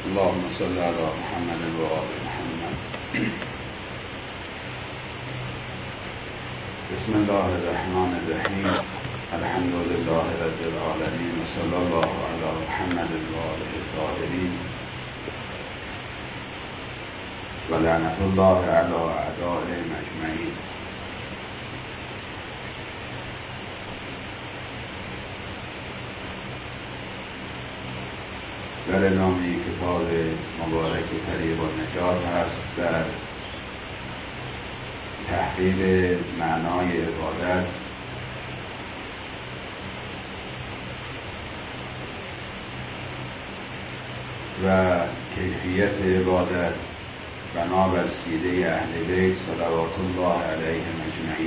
اللهم صل على محمد و آل محمد. بسم الله الرحمن الرحیم. الحمد لله رب العالمین و صلی الله علی محمد و آله الطاهرین و لعنت الله علی اعدائهم اجمعین. در ادامه کتاب مبارک طریق النجات هست در تحقیق معنای عبادت و کیفیت عبادت بنابر سیره اهل بیت صلوات الله علیهم اجمعین.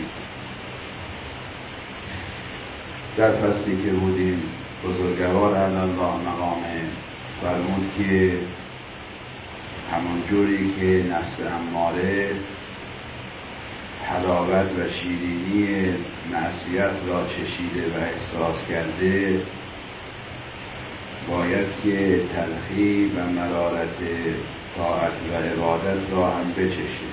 در فصلی که بودیم بزرگوار الله مقام فرمود که همون جوری که نفس اماره حلاوت و شیرینی معصیت را چشیده و احساس کرده، باید که تلخی و مرارت طاعت و عبادت را هم بچشه.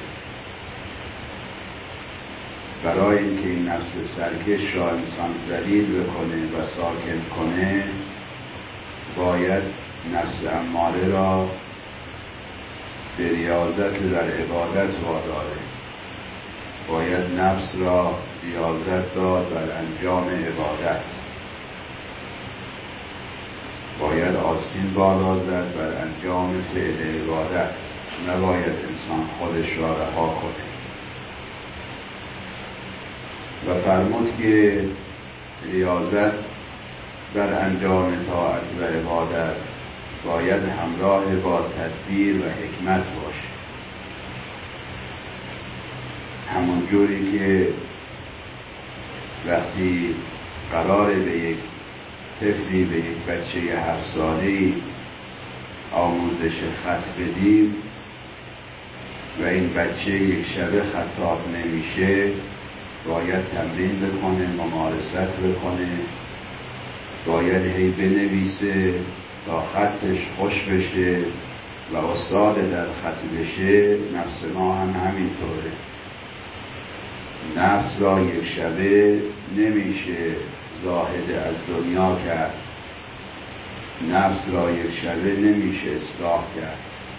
برای اینکه این نفس سرکش را انسان ذلیل بکنه و ساکن کنه، باید نفس اماره را به ریاضت در عبادت واداره. باید نفس را ریاضت داد بر انجام عبادت. باید آستین بالا زد بر انجام فعل عبادت. نباید انسان خودش را رها کنه. و فرمود که ریاضت بر انجام طاعت و عبادت باید همراه با تدبیر و حکمت باشه. همون جوری که وقتی قراره به یک طفلی، به یک بچه 7 ساله‌ای آموزش خط بدیم و این بچه یک شبه خطاب نمیشه، باید تمرین بکنه، ممارست بکنه، باید هی بنویسه تا خطش خوش بشه و استاد در خط بشه. نفس ما هم همینطوره. نفس را یک شبه نمیشه زاهد از دنیا کرد. نفس را یک شبه نمیشه اصلاح کرد.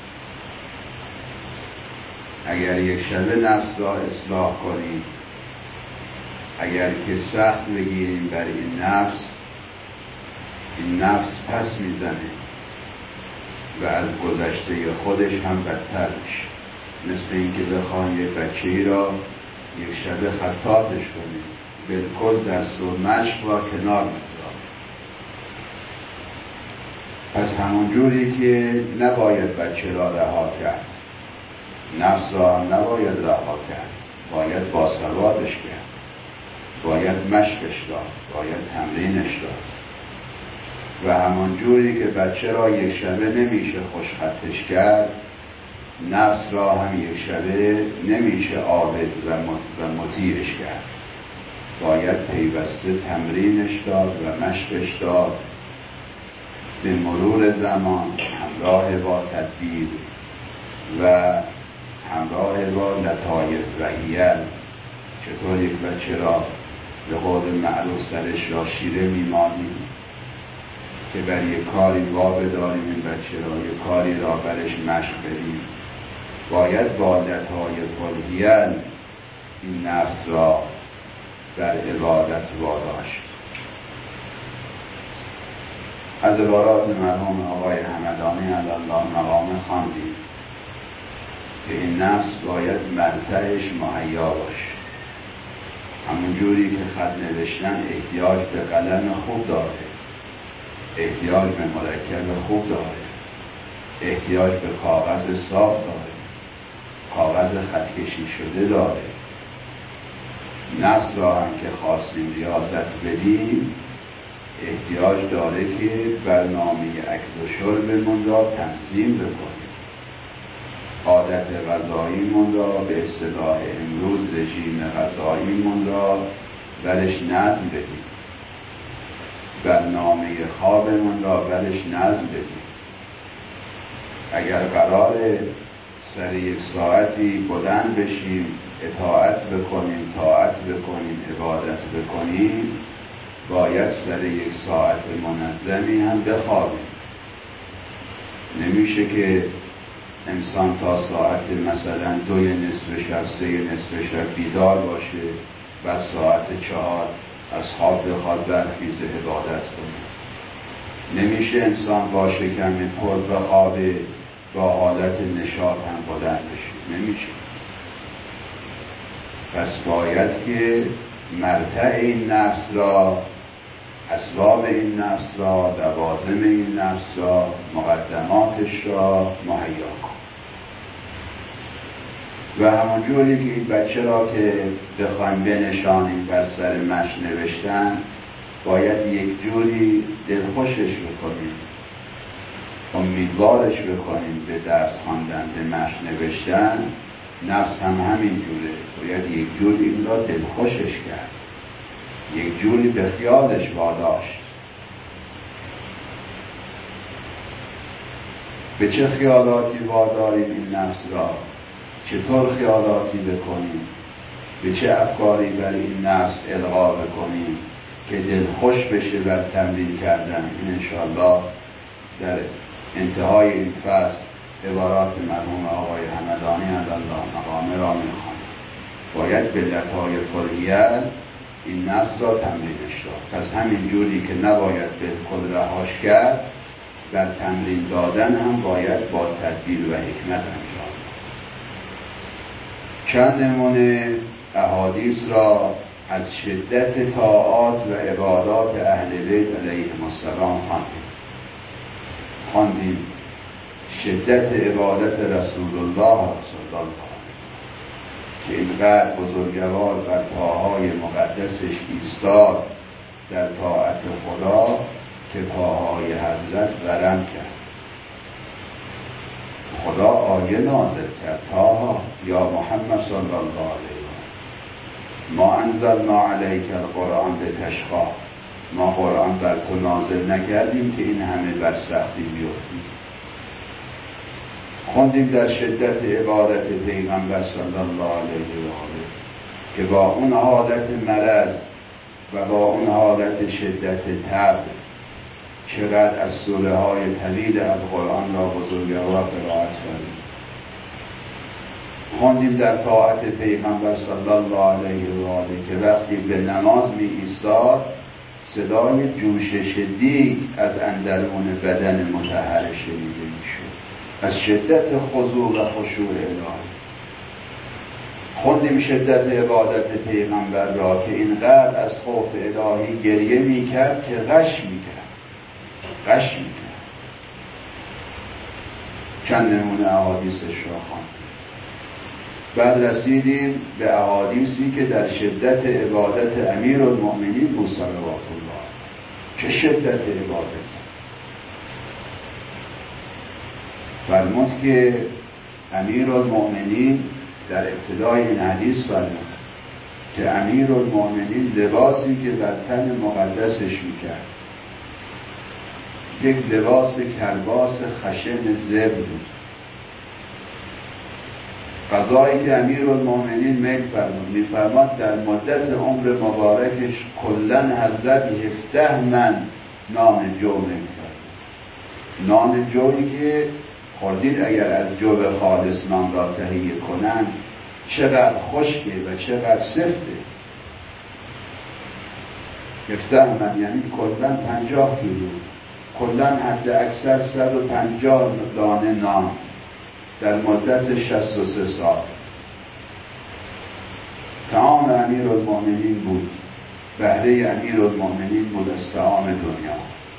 اگر یک شبه نفس را اصلاح کنیم، اگر که سخت بگیریم بر این نفس پس میزنه و از گذشته خودش هم بدتر میشه. مثل اینکه بخوان یک بچه‌ای را یک شبه خطاطش کنیم، بالکل درس و مشق را کنار میذاره. پس همون جوری که نباید بچه را رها کرد، نفس را هم نباید رها کرد. باید باسوادش کرد، باید مشقش داد، باید تمرینش داد. و همون جوری که بچه را یک شبه نمیشه خوش خطش کرد، نفس را هم یک شبه نمیشه عابد و مطیعش کرد. باید پیوسته تمرینش داد و مشقش داد، به مرور زمان همراه با تدبیر و همراه با لطایف و حیل. چطور یک بچه را به قول معروف سرش را شیره میمانیم که بر یک کاری وابداریم این بچه را، یک کاری را برش مشق بدیم. باید با لطایف و حیل این نفس را بر عبادت واداشت. از عبارات مرحوم آقای همدانی علی الله مقامه خواندیم که این نفس باید مرتعش مهیا باشه. همون جوری که خط نوشتن احتیاج به قلم خوب داره، احتیاج به مرکب خوب داره، احتیاج به کاغذ صاف داره، کاغذ خطکشی شده داره. نفس را هم که خواستیم ریاضت بدیم، احتیاج داره که برنامه اکل و شربمون را تنظیم بکنیم. عادت غذاییمون را، به اصطلاح امروز رژیم غذاییمون را برش نظم بدیم. برنامه خوابمون را برش نظم بدیم. اگر قرار سر یک ساعتی بلند بشیم، اطاعت بکنیم، طاعت بکنیم، عبادت بکنیم، باید سر یک ساعت منظمی هم بخوابیم. نمیشه که انسان تا ساعت مثلا 2 نصف شب 3 نصف شب بیدار باشه، بعد ساعت 4 از خواب بخواد برخیزه عبادت کنه. نمیشه انسان با شکم پر بخوابه با حالت نشاط هم بلند بشه، نمیشه. پس باید که مرتع این نفس را، اسباب این نفس را، لوازم این نفس را، مقدماتش را مهیا کن. و همونجوری که این بچه را که بخوایم بنشانیم بر سر مشت نوشتن، باید یک جوری دلخوشش بکنیم، امیدوارش بکنیم به درس خواندن، به مشت نوشتن. نفس هم همین جوره، باید یک جوری این را دلخوشش کرد، یک جوری به خیالش واداشت. به چه خیالاتی واداریم این نفس را؟ چطور خیالاتی بکنیم؟ به چه افکاری بر این نفس القا بکنیم که دل خوش بشه بر تمرین کردن؟ این انشاءالله در انتهای این فصل عبارات مرحوم آقای همدانی الله مقامه را میخوانیم. باید به لطایف الحیل این نفس را تمرینش داد. پس همین جوری که نباید بالکل رهاش کرد، بر تمرین دادن هم باید با تدبیر و حکمت انجام. چند نمونه احادیث را از شدت طاعات و عبادات اهل بیت علیهم السلام خواندیم. شدت عبادت رسول الله صلی الله علیه که اینقدر بزرگوار بر پاهای مقدسش ایستاد در طاعت خدا که پاهای حضرت ورم کرد. خدا آیه نازل کرد: طه یا محمد صلی الله علیه و ما انزلنا علیک القرآن لتشقی. ما قرآن بر تو نازل نکردیم که این همه بر سختی بیفتی. خوندیم در شدت عبادت پیغمبر صلی الله علیه و آله که با اون حالت مرض و با اون حالت شدت تب چقدر از سوره های طویل از قرآن را بزرگوار قرائت کردیم. خوندیم در طاعت پیغمبر صلی الله علیه و آله که وقتی به نماز می ایستاد صدای جوشش دیگ از اندرون بدن مطهر شنیده می شد از شدت خضوع و خشوع الهی. خوندیم شدت عبادت پیغمبر را که اینقدر از خوف الهی گریه می کرد که غش می کرد. چند نمونه احادیثش را خواندیم. بعد رسیدیم به احادیثی که در شدت عبادت امیرالمؤمنین بود صلوات الله. چه شدت عبادت! فرمود که امیرالمؤمنین در ابتدای این حدیث فرمود که امیرالمؤمنین لباسی که بر تن مقدسش میکرد یک لباس کرباس خشن زبر بود. غذایی که امیرالمؤمنین میل فرمود، میفرماد در مدت عمر مبارکش کلن حضرت 17 من نان جو میل فرمود. نان جویی که خوردید اگر از جو خالص نان را تهیه کنن چقدر خشکه و چقدر سفته. 17 من یعنی کلن 50 کیلو، کلن حد اکثر 150 دانه نان در مدت 63 سال. طعام امیرالمؤمنین بود، بهره امیرالمؤمنین بود از طعام دنیا.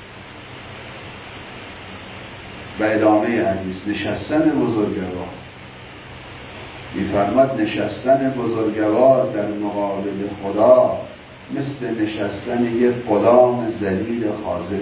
و ادامه حدیث نشستن بزرگوار، می‌فرماد نشستن بزرگوار در مقابل خدا مثل نشستن یک غلام ذلیل خاضع.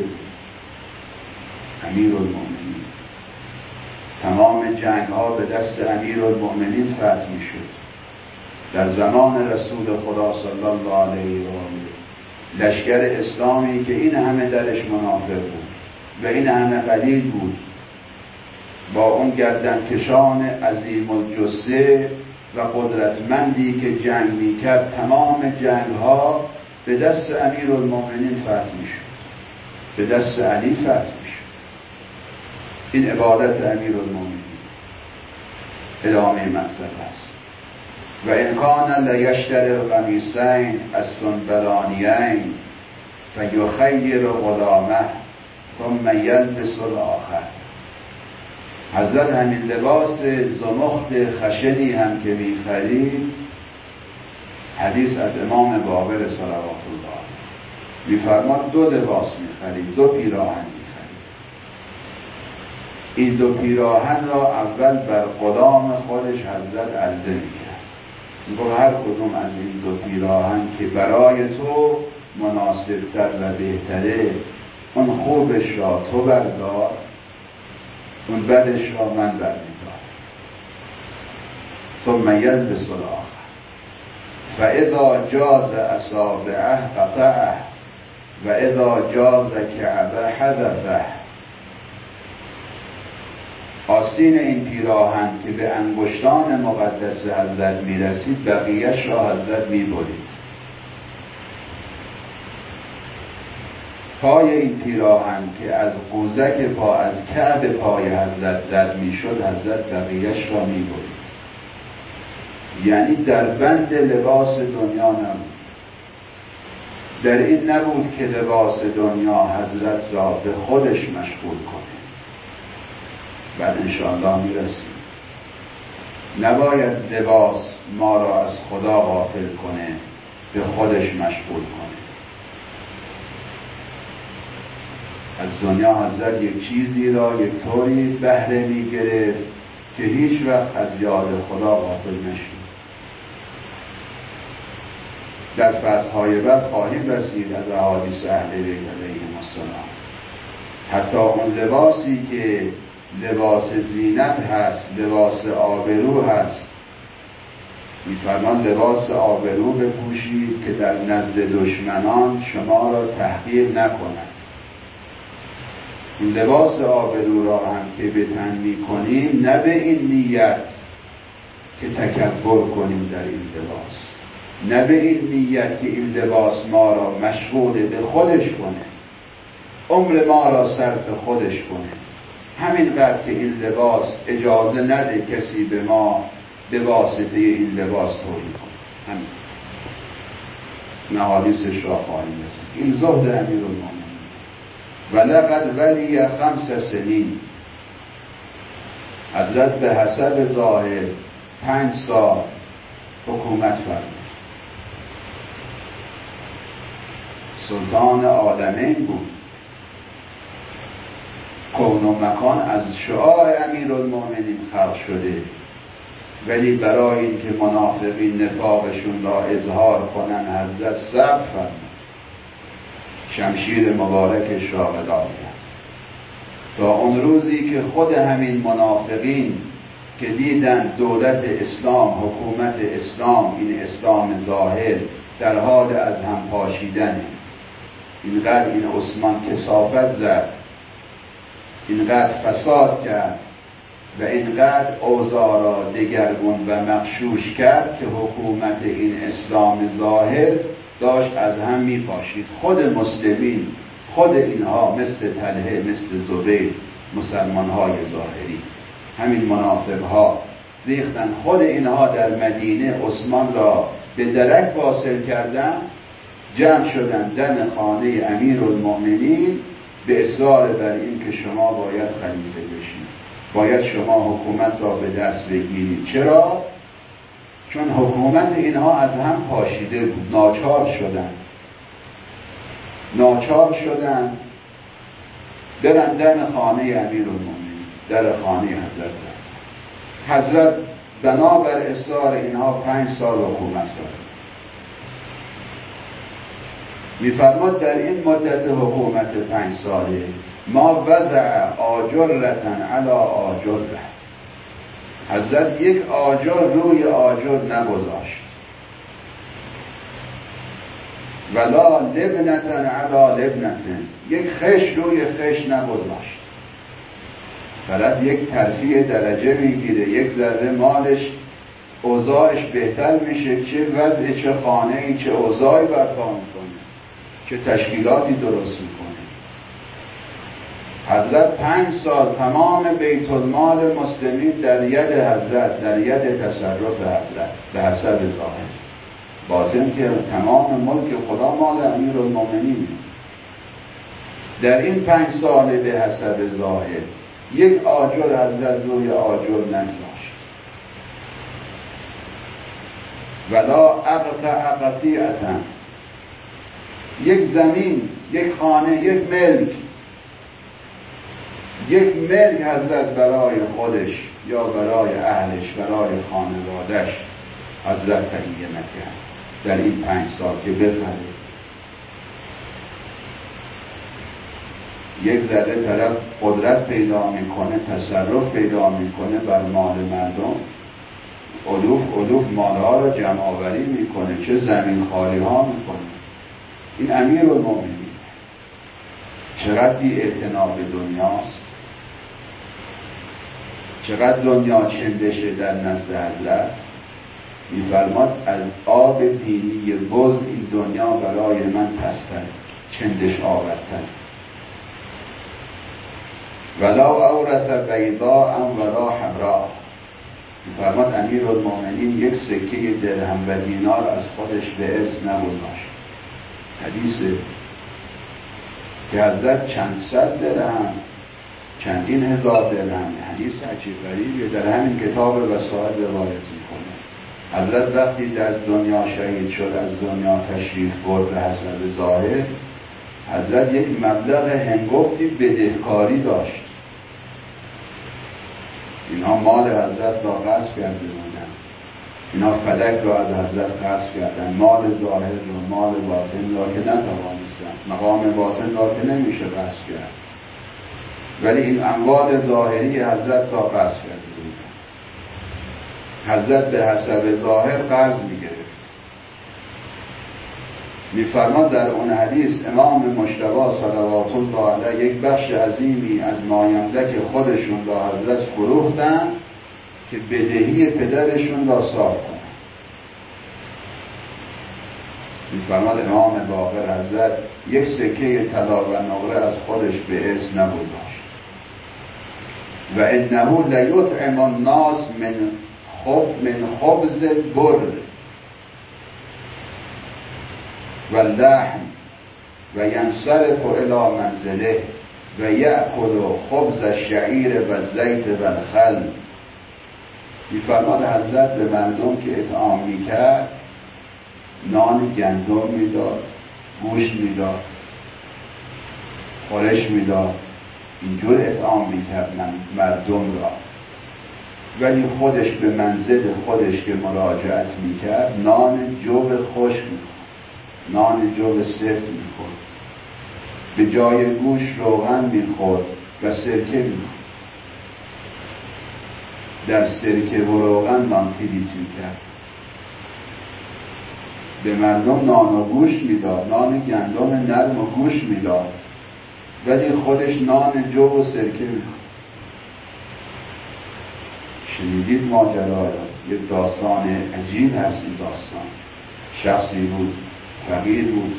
امیرالمؤمنین تمام جنگ ها به دست امیرالمؤمنین فتح می شد. در زمان رسول خدا صلی الله علیه و آله لشکر اسلامی که این همه درش منافق بود و این همه قلیل بود با اون گردنکشان عظیم الجثه و قدرتمندی که جنگ میکرد، تمام جنگ ها به دست امیرالمومنین فتح میشد، به دست علی فتح میشد. این عبادت امیرالمومنین ادامه مطلب است. و ان کان لیشتری القمیصین السنبلانیین فیخیر غلامه ثم یلبس الاخر. حضرت همین لباس زمخت خشنی هم که می‌خرید، حدیث از امام باقر صلوات الله می‌فرماد 2 لباس می‌خرید، 2 پیراهن می‌خرید. این 2 پیراهن را اول بر غلام خودش حضرت عرضه می‌کرد، میگفت هر کدوم از این 2 پیراهن که برای تو مناسبتر و بهتره، اون خوبش را تو بردار، اون بدش را من برمیدارم. ثم یلبس الاخر فاذا جاز اصابعه قطعه و اذا جاز کعبه حذفه. آستین این پیراهن که به انگشتان مقدس حضرت میرسید، بقیهش را حضرت میبرید. پای این پیراهن که از قوزک پا، از کعب پای حضرت رد میشد، حضرت بقیهش را میبرید. یعنی در بند لباس دنیا نبود. در این نبود که لباس دنیا حضرت را به خودش مشغول کنه. بعد انشاءالله میرسیم. نباید لباس ما را از خدا غافل کنه، به خودش مشغول کنه. از دنیا حضرت یک چیزی را یک طوری بهره میگرفت که هیچ وقت از یاد خدا غافل نشد. در فصلهای بعد خواهیم رسید از احادیث اهل بیت علیهم السلام. حتی اون لباسی که لباس زینت هست، لباس آبرو هست، می‌فرمان لباس آبرو بپوشید که در نزد دشمنان شما را تحقیر نکنند. این لباس آبرو را هم که به تن می‌کنیم، نه به این نیت که تکبر کنیم در این لباس، نه به این نیت که این لباس ما را مشغول به خودش کنه، عمر ما را صرف خودش کنه. همینقدر که این لباس اجازه نده کسی به ما به واسطه این لباس تولید کنه. همین نهادیسش را خواهیم رسید. این زهد امیرالمومنین. ولقد ولی 5 سنین، حضرت به حسب ظاهر 5 سال حکومت فرمود. سلطان عالمین بود. کون و مکان از شعاع امیرالمومنین خلق شده، ولی برای اینکه منافقین نفاقشون را اظهار کنن، حضرت صبر فرمود، شمشیر مبارکش را قضا کرد تا اون روزی که خود همین منافقین که دیدن دولت اسلام، حکومت اسلام، این اسلام ظاهر در حال از هم پاشیدنه، اینقدر این عثمان کثافت زد، اینقدر فساد کرد و اینقدر اوضاع را دگرگون و مغشوش کرد که حکومت این اسلام ظاهر داشت از هم می پاشید. خود مسلمین، خود اینها مثل طلحه، مثل زبیر، مسلمان های ظاهری، همین منافق ها ریختن. خود اینها در مدینه عثمان را به درک واصل کردن، جمع شدن دم خانه امیرالمومنین به اصرار بر این که شما باید خلیفه بشید، باید شما حکومت را به دست بگیرید. چرا؟ چون حکومت اینها از هم پاشیده بود. ناچار شدن برن دم خانه امیرالمومنین، در خانه حضرت بنابر اصرار اینها 5 سال حکومت کرد. می‌فرماد در این مدت حکومت 5 ساله ما وضع آجرتن علی آجره، حضرت یک آجر روی آجر نگذاشت، ولا لبنتن علی لبنتن، یک خش روی خش نگذاشت. طرف یک ترفیع درجه میگیره، یک ذره مالش اوضاعش بهتر میشه، چه وضع، چه خانه‌ای، چه اوضاعی برپا میکنه، چه تشکیلاتی درست میکنه. حضرت 5 سال تمام بیت المال مسلمین در ید حضرت، در ید تصرف حضرت به حسب ظاهر. باطن که تمام ملک خدا مال امیرالمومنین. در این 5 سال به حسب ظاهر یک آجر حضرت روی آجر نگذاشت. ولا اقطع قطیعة، یک زمین، یک خانه، یک ملک حضرت برای خودش یا برای اهلش، برای خانوادش حضرت تهیه نکرد در این 5 سال که بخره. یک ذره طرف قدرت پیدا میکنه، تصرف پیدا میکنه بر مال مردم، علوف مالها را جمع آوری میکنه، چه زمین خالی ها میکنه. این امیرالمومنین چقدر بی اعتنا به دنیاست، چقدر دنیا چندشه در نزد حضرت. میفرماد از آب بینی بز این دنیا برای من پستر، چندش آورتر. ولا عورت بیضاء ولا حمراء. میفرماد امیرالمومنین یک سکه درهم و دینار از خودش به ارث نگذاشت. حدیث که حضرت چند صد درهم، چندین هزار درهم، حدیث عجیب غریبیه، در همین کتاب وسائل روایت میکنه. حضرت وقتی از دنیا شهید شد، از دنیا تشریف برد به حسب ظاهر، حضرت یک مبلغ هنگفتی بدهکاری داشت. اینها مال حضرت را غصب کرده بودن، اینها فلک را از حضرت غصب کردن، مال ظاهر را، مال باطن را که نتوانستن، مقام باطن را که نمیشه غصب کرد، ولی این اموال ظاهری حضرت را غصب کرده بودن. حضرت به حسب ظاهر قرض میگرفت. میفرماد در اون حدیث امام مجتبی صلوات الله علیه یک بخش عظیمی از مایملک خودشون را حضرت فروختن که بدهی پدرشون را صاف کنن. میفرماد امام باقر حضرت یک سکه طلا و نقره از خودش به ارث نگذاشت. و انه لیطعم الناس من خبز بر و لحم و ینصرف الی منزله و یأکل خبز الشعیر و الزیت و الخل. میفرماد حضرت به مردم که اطعام میکرد نان گندم میداد، گوشت میداد، خورش میداد، اینجور اطعام میکرد مردم را. ولی خودش به منزل خودش که مراجعت میکرد نان جو خشک میخورد، نان جو سفت میخورد، به جای گوش روغن میخورد و سرکه میخورد. در سرکه و روغن نان تلیت میکرد. به مردم نان و گوشت میداد، نان گندم نرم و گوشت میداد، ولی خودش نان جو و سرکه میخورد. شنیدید ماجرا؟ یک داستان عجیب هست این داستان. شخصی بود، فقیر بود،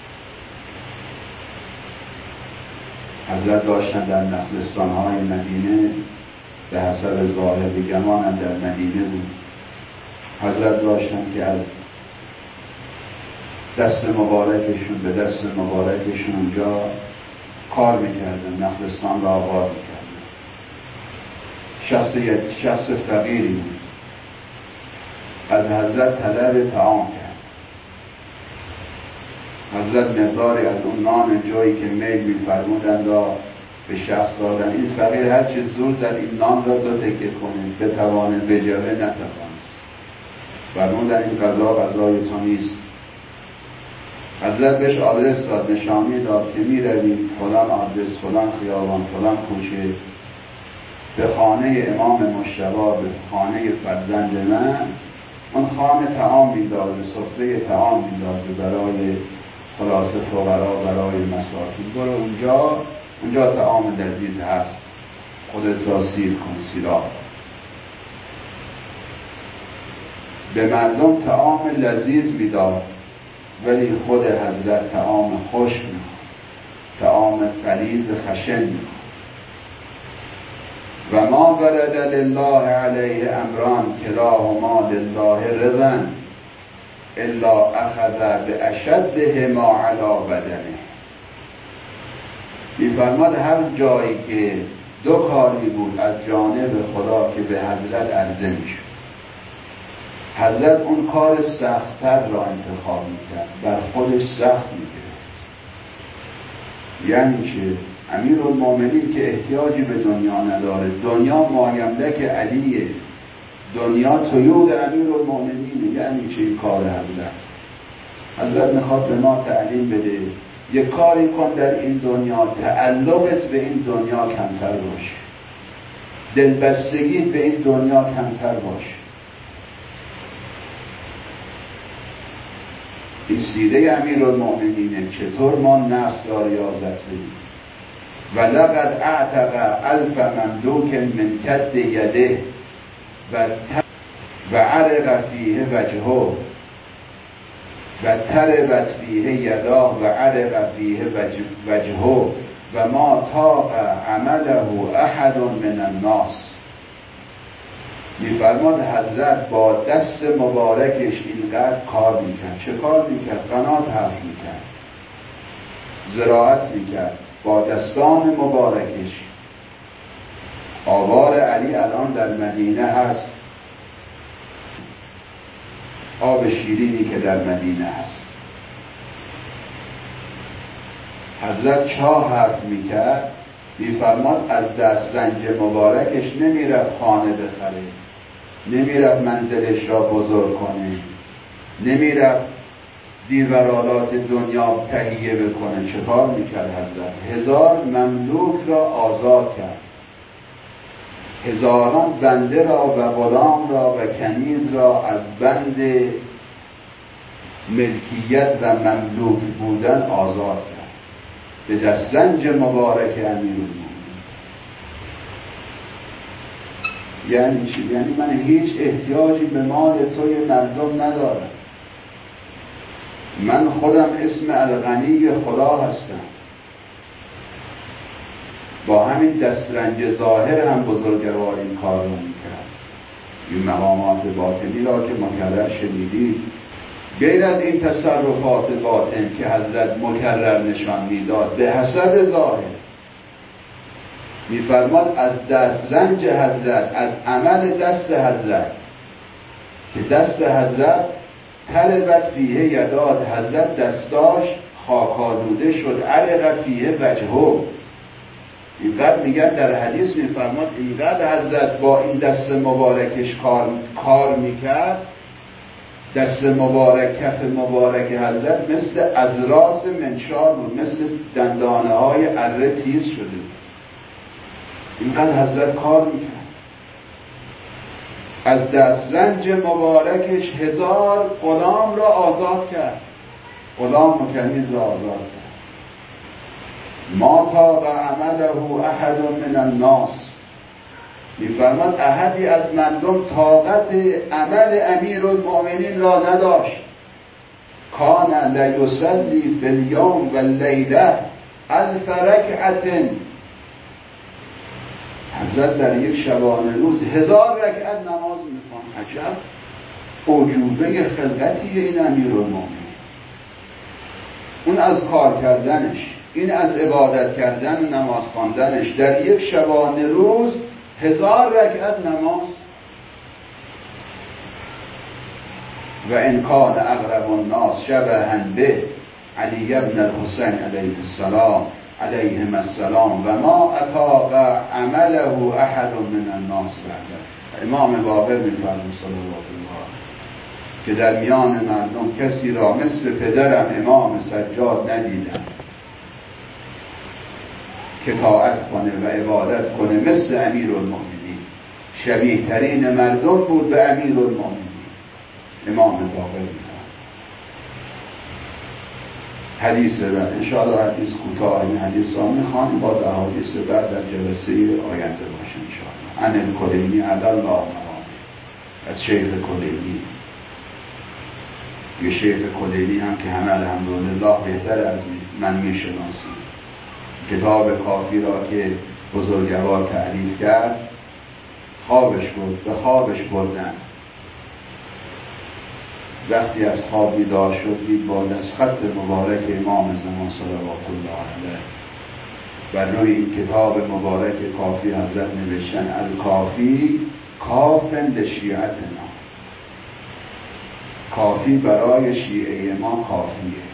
حضرت داشتن در نخلستان‌های مدینه، به حسب ظاهر گمان هم در مدینه بود. حضرت داشتن که از دست مبارکشون به دست مبارکشون اونجا کار میکردن، نخلستان را آباد میکردن. شخص فقیری بود، از حضرت طلب طعام کرد. حضرت مقداری از اون نان جایی که میل میفرمودند را به شخص دادن. این فقیر هر چه زور زد این نان را 2 تکه کنه، بتوانه بجوه، نتوانست. فرمودن این غذای تو نیست. حضرت بهش آدرس داد، نشانی داد که میروی فلان آدرس، فلان خیابان، فلان کوچه، به خانه امام مجتبی، به خانه فرزند من. اون خانه طعام میندازه، سفره طعام میندازه برای خلاصه فقرا، برای مساکین. برو اونجا طعام لذیذ هست. خودت را سیر کن سیراب. به مردم طعام لذیذ میداد ولی خود حضرت طعام خوش میخورد، طعام غلیظ خشن میخورد. و ما ورد لله علیه امران کلاهما لله رضا الا اخذ باشدهما علی بدنه. میفرماد هر جایی که دو کاری بود از جانب خدا که به حضرت عرضه میشد، حضرت اون کار سخت‌تر را انتخاب میکرد، بر خودش سخت میگرفت. یعنی چه؟ امیرالمومنین که احتیاجی به دنیا نداره، دنیا مایملک علیه، دنیا طیور امیرالمومنینه. یعنی چه این کار حضرت میخواد به ما تعلیم بده یک کاری کن در این دنیا تعلقت به این دنیا کمتر باشه، دلبستگیت به این دنیا کمتر باشه. این سیره امیرالمومنینه، چطور ما نفس را ریاضت بدیم. ولقد اعتق الف مملوک من کد یده و عرق فیه وجهه و تربت فیه یدا و عرق فیه وجهه و ما طاق عمله احد من الناس. میفرماد حضرت با دست مبارکش اینقدر کار میکرد. چه کار میکرد؟ قنات حرف میکرد، زراعت میکرد با دستان مبارکش. آوار علی الان در مدینه هست، آب شیرینی که در مدینه هست. حضرت چاه حرف میکرد، میفرماد از دسترنج مبارکش نمیرفت خانه بخره، نمیرفت منزلش را بزرگ کنه، نمیرفت زیورالات دنیا تهیه بکنه. چه کار میکرد حضرت؟ 1000 مملوک را آزاد کرد، هزاران بنده را و غلام را و کنیز را از بند ملکیت و مملوک بودن آزاد کرد به دسترنج مبارک امیرالمومنین. یعنی چی؟ یعنی من هیچ احتیاجی به مال توی مردم ندارم، من خودم اسم الغنی خدا هستم. با همین دسترنج ظاهر هم بزرگوار این کار رو میکرد. این مقامات باطنی را که مکرر شنیدید، غیر از این تصرفات باطن که حضرت مکرر نشان میداد به حسب ظاهر، میفرماد از دسترنج حضرت، از عمل دست حضرت که دست حضرت تربت فیه یداد، حضرت دستاش خاکالوده شد، عرق فیه وجهه. اینقدر میگن در حدیث، میفرماد اینقدر حضرت با این دست مبارکش کار میکرد، دست مبارک، کف مبارک حضرت مثل ازراس منشار بود، مثل دندانه های اره تیز شده بود. اینقدر حضرت کار میکرد. از دسترنج مبارکش 1000 غلام را آزاد کرد، غلام و کنیز را آزاد کرد. ما طاق عمله احد من الناس. میفرماد احدی از مردم طاقت عمل امیرالمومنین را نداشت. کان لیصلی فی الیوم و اللیله 1000 رکعة. حضرت در یک شبانه روز 1000 رکعت نماز میخواند. عجب اعجوبه خلقتی این امیرالمومنین. اون از کار کردنش، این از عبادت کردن و نماز خواندنش، در یک شبانه روز 1000 رکعت نماز. و ان کان اقرب الناس شبها به علی بن الحسین علیه السلام علیهم السلام و ما اطاق عمله احد من الناس بعد. امام باقر می‌فرماید صلوات الله که در میان مردم کسی را مثل پدرم امام سجاد ندیدم که طاعت کنه و عبادت کنه مثل امیرالمومنین. شبیه ترین مردم بود به امیرالمومنین امام باقر می‌فرماید. حدیث بعد انشاءالله حدیث کوتاه این حدیث را میخوانیم، باز احادیث بعد در جلسه آینده باشه انشاءالله. عن الکلینی علی الله مقامه، از شیخ کلینی. یه شیخ کلینی هم که همه الحمدلله بهتر از من میشناسیم. کتاب کافی را که بزرگوار تعریف کرد خوابش بود، به خوابش بردن. وقتی از خواب بیدار شد دید با دستخط مبارک امام زمان صلوات الله علیه و روی این کتاب مبارک کافی حضرت نوشتن الکافی کافن لشیعتنا، کافی برای شیعه ما کافیه.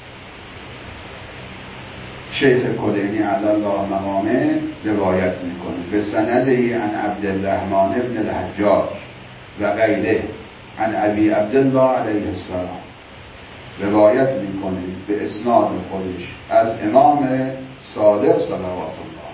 شیخ کلینی علی الله مقامه روایت میکنه به سندی عن عبدالرحمن ابن الحجاج و غیره عن ابی عبدالله علیه السلام، روایت میکنه به اسناد خودش از امام صادق صلوات الله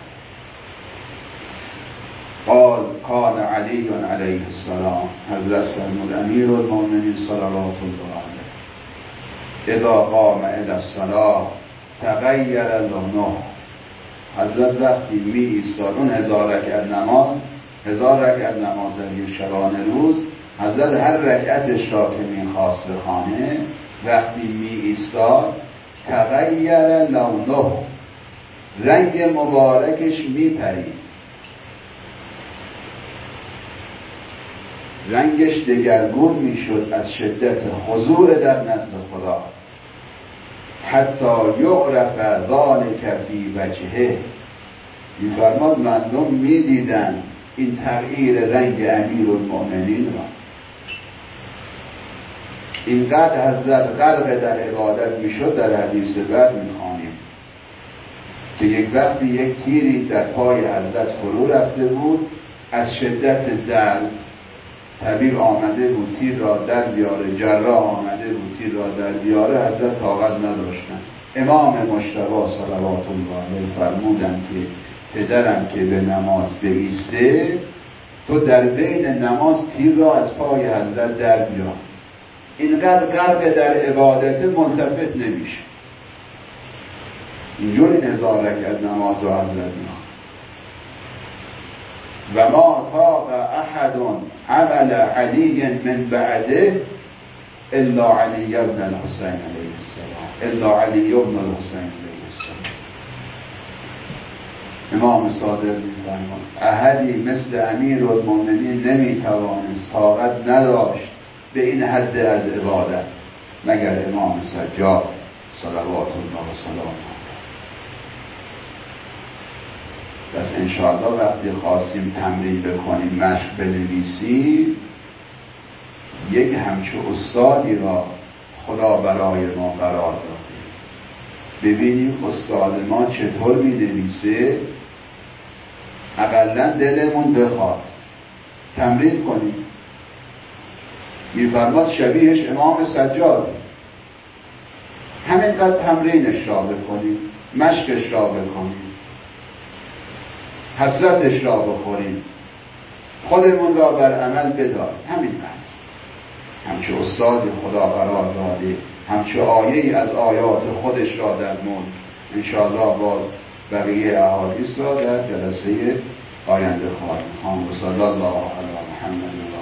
قال کان علی علیه السلام، حضرت فرمود امیر المؤمنین صلوات الله علیه اذا قام الی الصلاة تغیر لونه، حضرت وقتی می ایستاد اون 1000 رکعت نماز، 1000 رکعت نماز در شبانه روز، حضرت هر رکعتش را که میخواست بخوانه وقتی می ایستاد تغیر لونه، رنگ مبارکش میپرید، رنگش دگرگون میشد از شدت خضوع در نزد خدا. حتی یعرف ذلک فی وجهه، می‌فرماد مردم میدیدن این تغییر رنگ امیرالمؤمنین را. اینقدر حضرت غرق در عبادت میشد، در حدیث بعد میخوانیم که یک وقتی یک تیری در پای حضرت فرو رفته بود، از شدت درد طبیب آمده بود تیر را در بیاره، جراح آمده بود تیر را در بیاره، حضرت طاقت نداشتن. امام مجتبی صلوات الله علیه فرمودن که پدرم که به نماز بایسته تو در بین نماز تیر را از پای حضرت در بیار. اینقدر غرق در عبادت ملتفت نمیشه. اینجوری 1000 رکعت نماز را حضرت میخواد. و ما طاق احد عمل علی من بعده الا علی ابن الحسین علیه السلام، الا علی ابن الحسین علیه السلام. امام صادق می‌فرماید احدی مثل امیرالمؤمنین نمیتوانست، طاقت نداشت به این حد از عبادت مگر امام سجاد صلوات الله و سلامه. پس انشاءالله وقتی خواستیم تمرین بکنیم، مشق بنویسیم، یک همچو استادی را خدا برای ما قرار داده. ببینیم استاد ما چطور می نویسه، اقلا دلمون بخواد تمرین کنیم. میفرماد شبیهش امام سجاد، همینقدر تمرینش را بکنیم، مشقش را بکنیم، حسرتش را بخوریم، خودمون را بر عمل بداریم. همینقدر همچه استاد خدا قرار داده، همچه آیه‌ای از آیات خودش را در ملک. انشاءالله باز بقیه احادیث را در جلسه آینده خواهیم خواند. و صلی الله علی محمد